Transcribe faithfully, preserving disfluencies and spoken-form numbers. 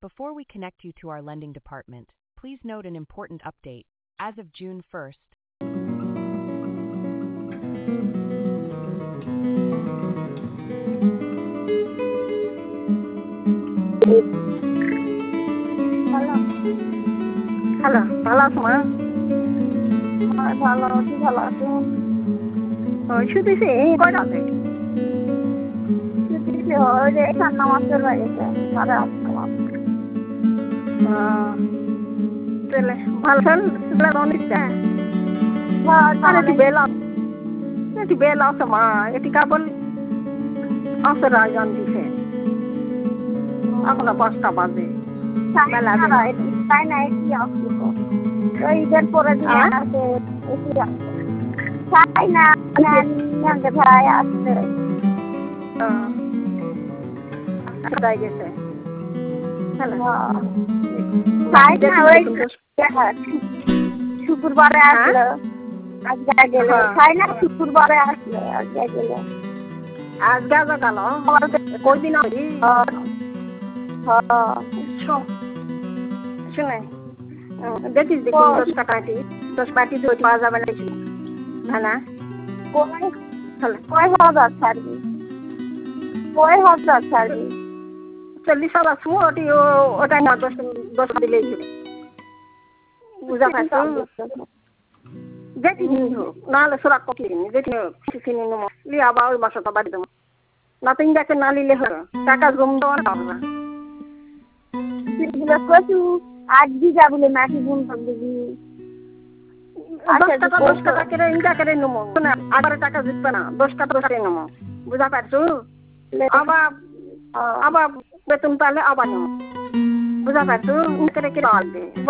Before we connect you to our lending department, please note an important update. As of June first, hello, hello, ভালো আছো মা? হ্যাঁ ভালো আছি, ভালো আছেন? ওই শুধুছি কয়টা আছে? ছুটি হয় যে এখান নামাজ চলে গেছে সাড়ে আটটা বাজে। তাহলে ভালো ছেলে অনেকটা হ্যাঁ আর একটু তাহলে বেলা একটু বেলা আছে মা, এটি কেবল আসর আয়োজন দিছে এখনো পাঁচটা বাজে। বেলা বেলা তাই না, একই আসছে তো ওই ঈদের পরে দিন হ্যাঁ? আছে, একই আসছে তাই না, মানে ভাই আসছে কোথায় গেছে? হ্যালো, তাই না, ওই শুক্রবারে আসলো আজকে গেলে, তাই না শুক্রবারে আসলো আজকে গেলে আজ গাজা গেল কয়দিন আগে শুনে দেখিস দেখুন দশ টাকাটি দশ পাটি তো পাওয়া যাবে নাকি না? কয় হাজার ছাড়বি, কয় হাজার ছাড়বি? চল্লিশ হাজার শুনো ওটি ওটাই না, দশ দশ দিলেই বুঝা পাইছো? দেখি হোক নাহলে সোরা কপি দেখি কিনে নেবো লিয়ে আবার ওই বাসাটা বাড়ি দেবো না, তিন যাকে না নিলে হবে টাকা জম দেওয়া না কচু আট বিঘা বলে মাটি বুন দিবি, দশ টাকা দশ টাকা করে ইনকা করে নেবো, আবার টাকা জিতবে না, দশ টাকা দশ টাকা নেবো বুঝা পারছো? আবার আবার বেতন পাইলে আবার নেবো বুঝা পারছো? করে কিনে আসবে।